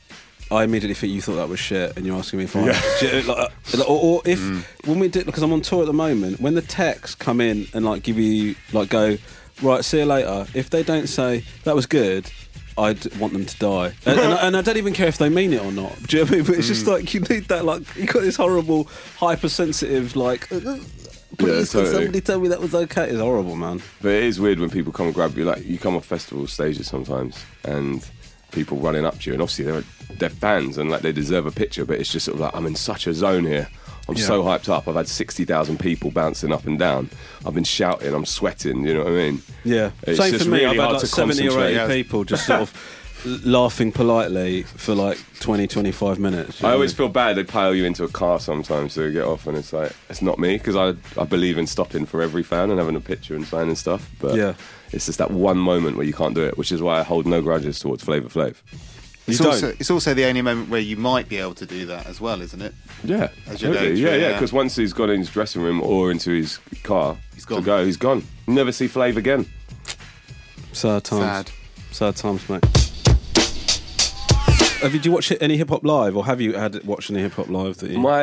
I immediately think you thought that was shit, and you're asking me if I or if when we did, because I'm on tour at the moment, when the texts come in and like give you like go right, see you later. If they don't say that was good, I'd want them to die, and I don't even care if they mean it or not. Do you know what I mean? But it's just like you need that, like you got this horrible hypersensitive, like please can somebody tell me that was okay? It's horrible, man. But it is weird when people come and grab you. Like you come off festival stages sometimes, and people running up to you, and obviously they're fans and like they deserve a picture. But it's just sort of like I'm in such a zone here. I'm so hyped up. I've had 60,000 people bouncing up and down. I've been shouting. I'm sweating. You know what I mean? Yeah. It's Same just for me. really I've had hard like to 70 or 80 concentrate. people just sort of laughing politely for like 20, 25 minutes. I always feel bad. They pile you into a car sometimes to get off, and it's like it's not me because I believe in stopping for every fan and having a picture and signing stuff. But it's just that one moment where you can't do it, which is why I hold no grudges towards Flavor Flav. It's also the only moment where you might be able to do that as well, isn't it? Yeah, totally. Yeah. Because once he's gone in his dressing room or into his car, he's gone. He's gone. Never see Flav again. Sad times. Sad times, mate. Did you watch any hip hop live, or have you watched any hip hop live? That you...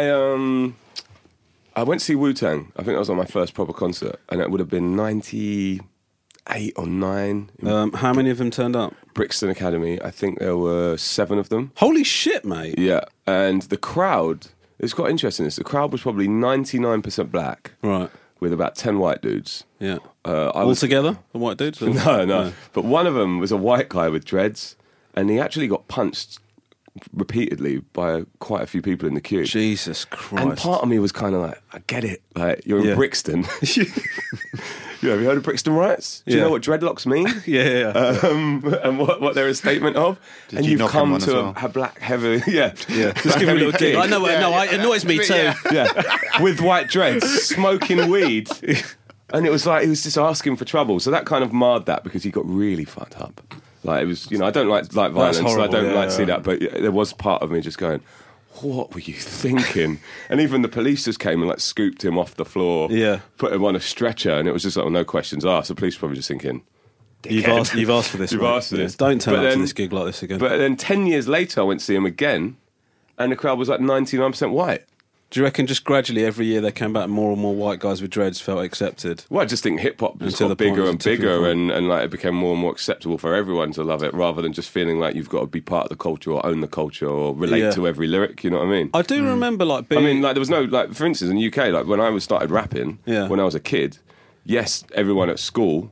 I went to see Wu-Tang. I think that was on my first proper concert, and it would have been 98 or 9. How many of them turned up? Brixton Academy. I think there were 7 of them. Holy shit, mate! Yeah, and the crowd. It's quite interesting. The crowd was probably 99% black, right? with about 10 white dudes. Yeah. All together, the white dudes? Or? No. But one of them was a white guy with dreads, and he actually got punched repeatedly by quite a few people in the queue. Jesus Christ. And part of me was kind of like, I get it. Like, you're in Brixton. Have you heard of Brixton riots? Do you know what dreadlocks mean? Yeah. And what they're a statement of? Did and you you've knock come him to on as a black heavy, Just give him a little kick. I know, it annoys me too. with white dreads, smoking weed. And it was like, he was just asking for trouble. So that kind of marred that because he got really fucked up. Like, it was, I don't like violence, horrible, I don't like to see that, but there was part of me just going, what were you thinking? And even the police just came and like scooped him off the floor, put him on a stretcher, and it was just like, no questions asked. The police were probably just thinking, you've asked for this. You've asked for this. Don't turn up to this gig like this again. But then 10 years later, I went to see him again, and the crowd was like 99% white. Do you reckon just gradually every year they came back and more white guys with dreads felt accepted? Well, I just think hip-hop just got bigger and bigger and like it became more and more acceptable for everyone to love it rather than just feeling like you've got to be part of the culture or own the culture or relate to every lyric, you know what I mean? I do remember being... I mean, there was no, for instance, in the UK, when I started rapping, when I was a kid, yes, everyone at school,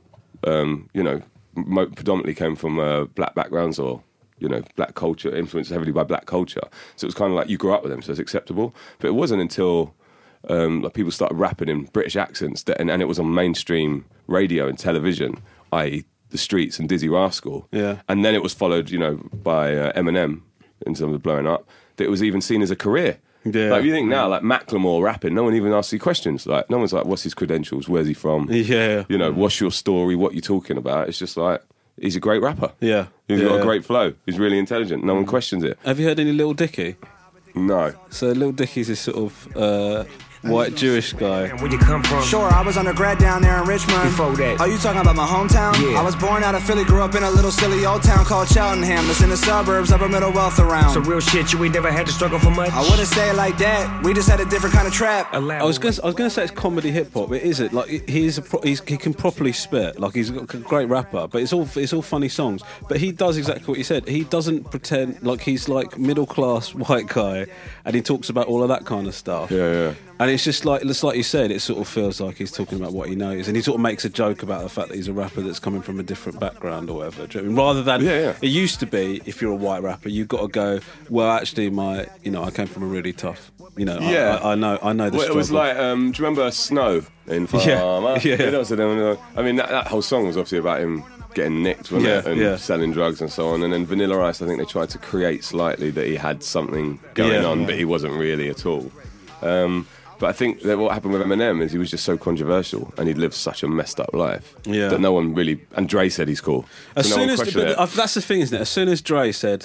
predominantly came from black backgrounds or... black culture, influenced heavily by black culture. So it was kind of like you grew up with them, so it's acceptable. But it wasn't until people started rapping in British accents, and it was on mainstream radio and television, i.e. The Streets and Dizzy Rascal. Yeah. And then it was followed, by Eminem in terms of blowing up, that it was even seen as a career. Yeah. Like, you think now, like Macklemore rapping, no one even asks you questions. Like, no one's like, what's his credentials? Where's he from? Yeah. What's your story? What you talking about? It's just like, he's a great rapper. Yeah. He's got a great flow. He's really intelligent. No one questions it. Have you heard any Lil Dicky? No. So Lil Dicky's this sort of white Jewish guy. Where you come from? Sure, I was undergrad down there in Richmond. Before that. Are you talking about my hometown? Yeah. I was born out of Philly, grew up in a little silly old town called Cheltenham. That's in the suburbs, upper middle wealth around. So real shit, you ain't never had to struggle for much? I wouldn't say it like that. We just had a different kind of trap. I was gonna say it's comedy hip hop. It isn't. Like he can properly spit. Like he's a great rapper, but it's all funny songs. But he does exactly what you said. He doesn't pretend like he's like middle class white guy, and he talks about all of that kind of stuff. Yeah. And it's just like you said, it sort of feels like he's talking about what he knows, and he sort of makes a joke about the fact that he's a rapper that's coming from a different background or whatever. Do you know what I mean? Rather than it used to be, if you're a white rapper, you've got to go, well, actually, I came from a really tough, I know the struggle. It was like, do you remember Snow in Farmer? Yeah. I mean, that whole song was obviously about him getting nicked, wasn't it? And selling drugs and so on. And then Vanilla Ice, I think they tried to create slightly that he had something going on, but he wasn't really at all. But I think that what happened with Eminem is he was just so controversial and he'd lived such a messed up life that no one really... And Dre said he's cool. That's the thing, isn't it? As soon as Dre said,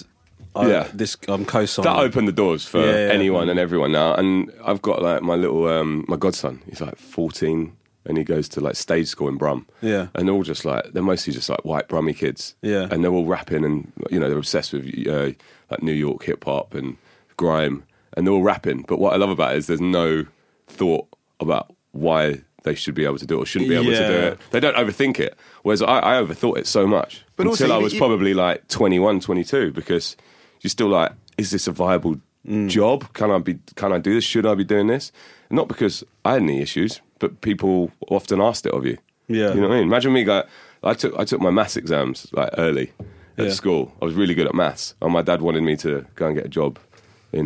I'm co-signing... That opened the doors for anyone and everyone now. And I've got like my little... my godson, he's like 14 and he goes to like stage school in Brum. Yeah. And they're all just like... They're mostly just like white Brummy kids. Yeah. And they're all rapping and, they're obsessed with like New York hip-hop and grime. And they're all rapping. But what I love about it is there's no... thought about why they should be able to do it or shouldn't be able to do it. They don't overthink it. Whereas I overthought it so much until I was probably like 21, 22, because you're still like, is this a viable job? Can I do this? Should I be doing this? Not because I had any issues, but people often asked it of you. Yeah. You know what I mean? Imagine me going, I took my maths exams like early at school. I was really good at maths. And my dad wanted me to go and get a job in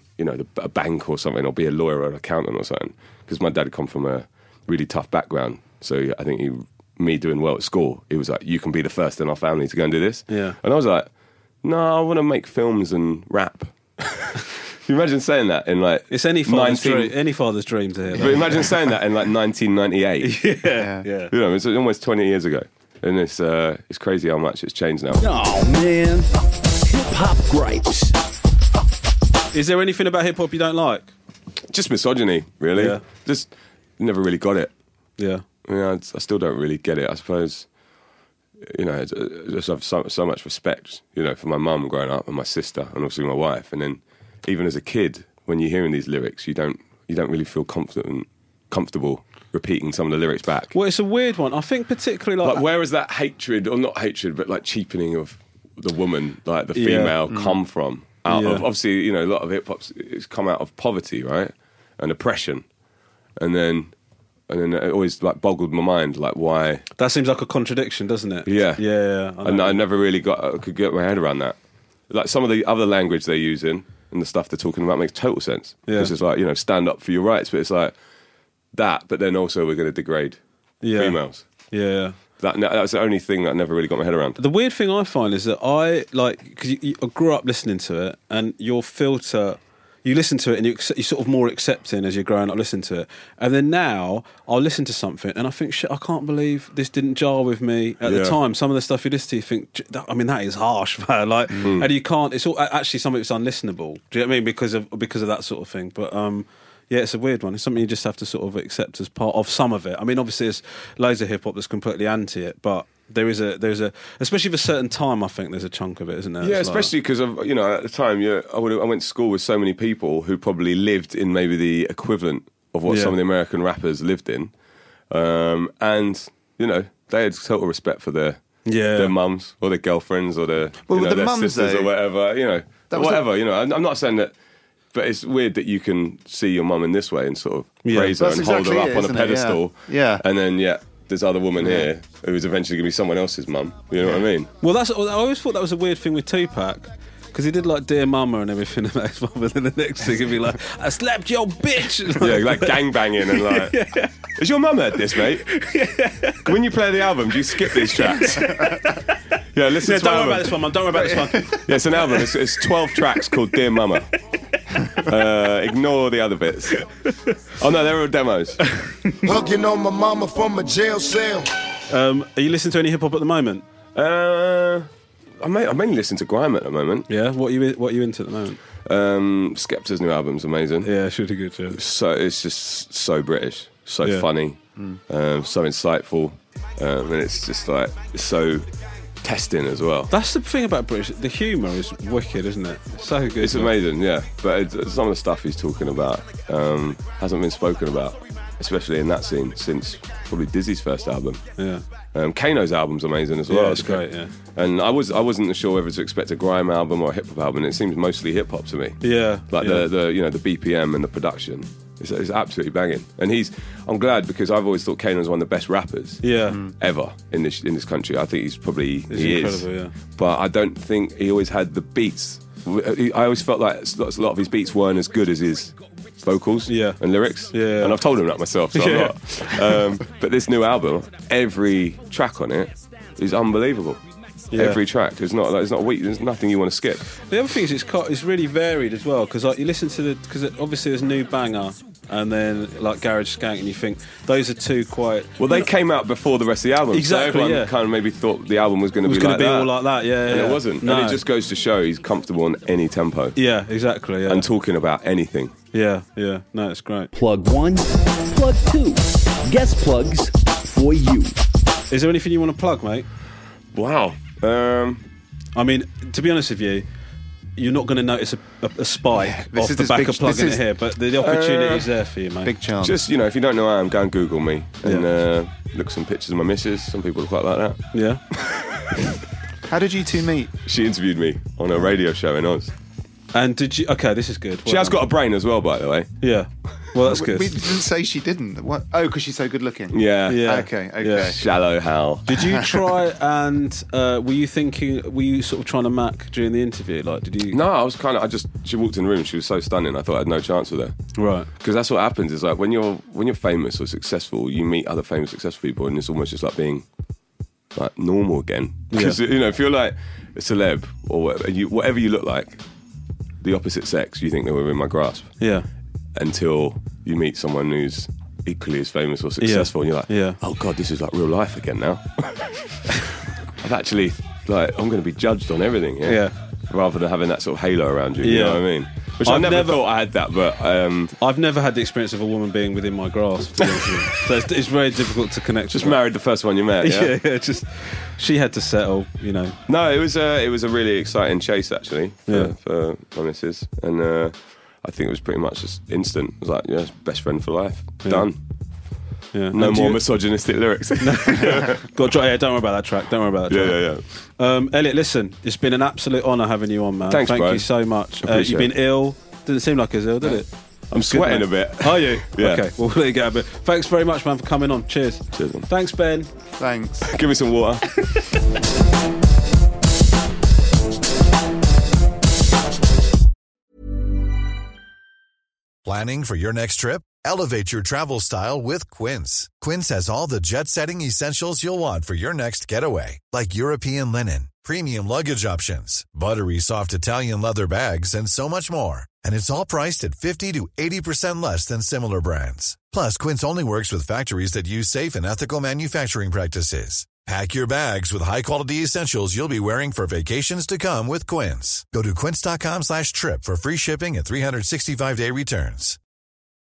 a bank or something, or be a lawyer or an accountant or something, because my dad had come from a really tough background. So I think me doing well at school, he was like, you can be the first in our family to go and do this. Yeah. And I was like, no, I want to make films and rap. Can you imagine saying that in like... It's any father's dream to hear that. But imagine saying that in like 1998. Yeah. It's almost 20 years ago. And it's crazy how much it's changed now. Oh, man. Hip-hop gripes. Is there anything about hip-hop you don't like? Just misogyny, really. Yeah. Just never really got it. Yeah. I still don't really get it. I suppose, I just have so much respect, for my mum growing up and my sister and also my wife. And then even as a kid, when you're hearing these lyrics, you don't really feel comfortable repeating some of the lyrics back. Well, it's a weird one. I think particularly like where is that hatred, or not hatred, but like cheapening of the woman, like the female, come from? Out of, obviously, a lot of hip hop's it's come out of poverty, right, and oppression, and then And then it always like boggled my mind, like why. That seems like a contradiction, doesn't it? Yeah. Yeah. I never really could get my head around that. Like some of the other language they're using and the stuff they're talking about makes total sense. Yeah. Because it's like, stand up for your rights, but it's like that, but then also we're going to degrade females. Yeah. That's the only thing that I never really got my head around. The weird thing I find is that because I grew up listening to it, and your filter, you listen to it and you're sort of more accepting as you're growing up listening to it. And then now I'll listen to something and I think, shit, I can't believe this didn't jar with me at the time. Some of the stuff you listen to, you think, that is harsh, man. Like, and you can't. It's all actually something that's unlistenable. Do you know what I mean? Because of that sort of thing. But yeah, it's a weird one. It's something you just have to sort of accept as part of some of it. I mean, obviously, there's loads of hip hop that's completely anti it, but there's a especially for a certain time. I think there's a chunk of it, isn't there? Yeah, It's especially because of at the time, I went to school with so many people who probably lived in maybe the equivalent of what some of the American rappers lived in, and they had total respect for their mums or their girlfriends or their their sisters or whatever. I'm not saying that. But it's weird that you can see your mum in this way and sort of praise her and hold her up on a pedestal. Yeah. And then, there's other woman here who's eventually going to be someone else's mum. You know what I mean? Well, I always thought that was a weird thing with Tupac. Because he did like Dear Mama and everything about his mum, and then the next thing he'd be like, I slapped your bitch! like gangbanging and like... Has your mum heard this, mate? When you play the album, do you skip these tracks? Listen to don't worry about this one, Mum, don't worry about this one. Yeah, it's an album. It's 12 tracks called Dear Mama. Ignore the other bits. Oh no, they're all demos. Hugging on my mama from a jail cell. Are you listening to any hip hop at the moment? I mainly listen to grime at the moment. Yeah, what are you into at the moment? Skepta's new album's amazing. Yeah, it's really good. Yeah. So it's just so British, so funny, so insightful, and it's just like it's so testing as well. That's the thing about British. The humour is wicked, isn't it? It's so good. It's amazing, yeah. But some of the stuff he's talking about hasn't been spoken about, especially in that scene, since probably Dizzy's first album. Yeah. Kano's album's amazing as well. Yeah, it's great, yeah. And I wasn't sure whether to expect a grime album or a hip hop album. It seems mostly hip hop to me. Yeah. Like the BPM and the production. It's absolutely banging. And I'm glad because I've always thought Kano's one of the best rappers ever in this country. I think he is. Yeah. But I don't think he always had the beats. I always felt like a lot of his beats weren't as good as his vocals and lyrics. Yeah. And I've told him that myself, so I'm not. But this new album, every track on it is unbelievable. Yeah. Every track. There's not weak. There's nothing you want to skip. The other thing is it's really varied as well because you listen to because obviously there's New Banger and then like Garage Skank and you think those are two quite. Well, they came out before the rest of the album. Exactly. So everyone kind of maybe thought the album was going to be like that. all like that. Yeah. And it wasn't. No. And it just goes to show he's comfortable on any tempo. Yeah. Exactly. Yeah. And talking about anything. Yeah. Yeah. No, it's great. Plug 1, plug 2. Guest plugs for you. Is there anything you want to plug, mate? Wow. I mean, to be honest with you, you're not going to notice a spike off the back of plugging it here, but the opportunity's there for you, mate. Big chance. Just, if you don't know who I am, go and Google me and look at some pictures of my missus. Some people quite like that. Yeah. How did you two meet? She interviewed me on a radio show in Oz. And did you... Okay, this is good. She has got a brain as well, by the way. Yeah. Well, that's good. We didn't say she didn't. What? Oh, because she's so good looking. Yeah. Okay. Yeah. Shallow Hal. Did you try and were you sort of trying to Mac during the interview? Like, did you? No, I was she walked in the room. She was so stunning. I thought I had no chance with her. Right. Because that's what happens. Is like when you're famous or successful, you meet other famous, successful people, and it's almost just like being like normal again. Because if you're like a celeb or whatever you look like, the opposite sex, you think they were in my grasp. Yeah. Until you meet someone who's equally as famous or successful, and you're like, oh God, this is like real life again now. I've actually, I'm going to be judged on everything, rather than having that sort of halo around you, you know what I mean? Which I never thought I had that, but... I've never had the experience of a woman being within my grasp, to be honest with you. So it's very difficult to connect. Just married the first one you met, yeah? Yeah, just... She had to settle, No, it was a really exciting chase, actually, for my missus, and... I think it was pretty much just instant. It was like, best friend for life. Done. Yeah. No more misogynistic lyrics. Don't worry about that track. Don't worry about that track. Yeah. Elliot, listen, it's been an absolute honour having you on, man. Thanks, Thank bro. you so much. You've been ill. Didn't seem like it was ill, did it? I'm sweating a bit. Are you? Yeah. Okay, well, we'll let you get a bit. Thanks very much, man, for coming on. Cheers. Cheers, man. Thanks, Ben. Thanks. Give me some water. Planning for your next trip? Elevate your travel style with Quince. Quince has all the jet-setting essentials you'll want for your next getaway, like European linen, premium luggage options, buttery soft Italian leather bags, and so much more. And it's all priced at 50 to 80% less than similar brands. Plus, Quince only works with factories that use safe and ethical manufacturing practices. Pack your bags with high-quality essentials you'll be wearing for vacations to come with Quince. Go to quince.com/trip for free shipping and 365-day returns.